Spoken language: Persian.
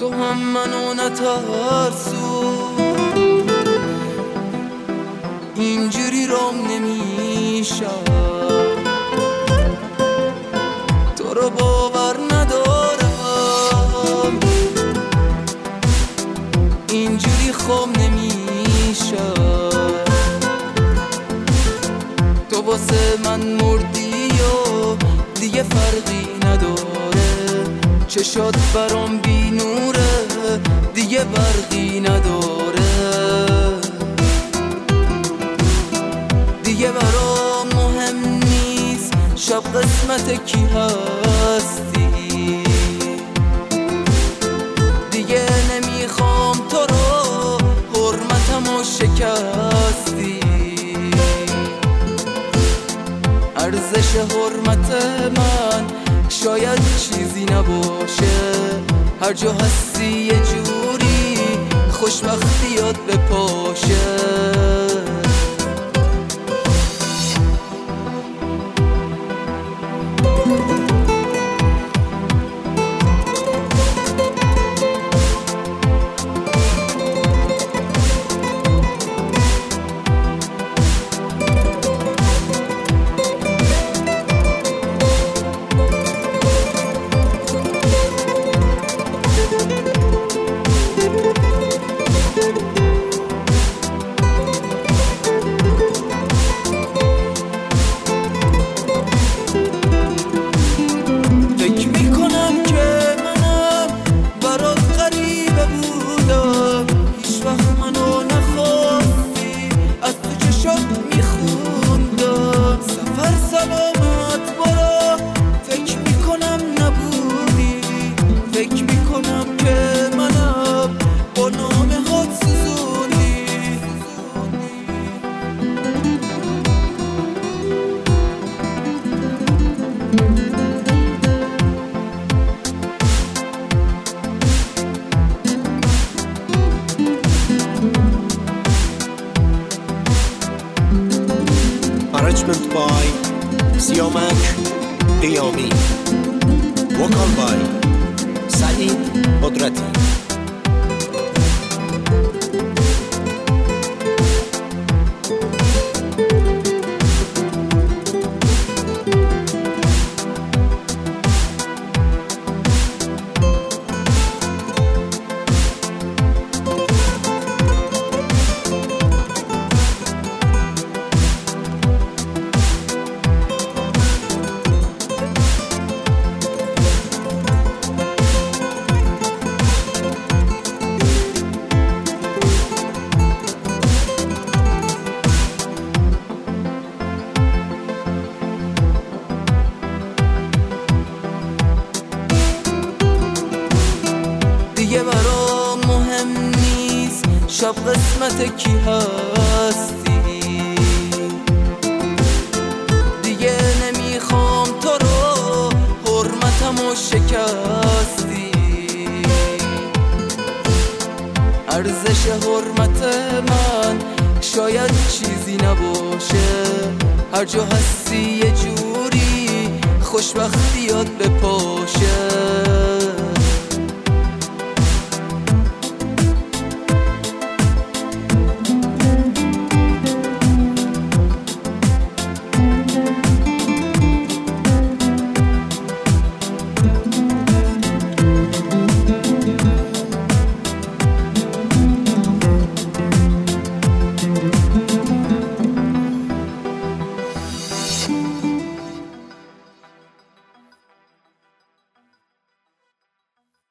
تو هم منو نترسون، اینجوری رام نمیشم، تو رو باور ندارم، اینجوری خام نمیشم، تو واسه من مردی و دیگه فرقی نداره، چشات برام بی نوره دیگه برقی نداره، دیگه برام مهم نیست شب قسمت کی هستی، دیگه نمیخوام تو رو حرمتمو شکستی، ارزش حرمت من شاید چیزی نباشه، هر جا هستی یه جوری خوشبختیات بپاشه. Arrangement by Siamak Qiyami, vocal by Saeed Qudrati. دیگه برام مهم نیست شب قسمت کی هستی، دیگه نمیخوام تو رو حرمتمو شکستی، ارزش حرمت من شاید چیزی نباشه، هر جا هستی یه جوری خوشبختیات بپاشه.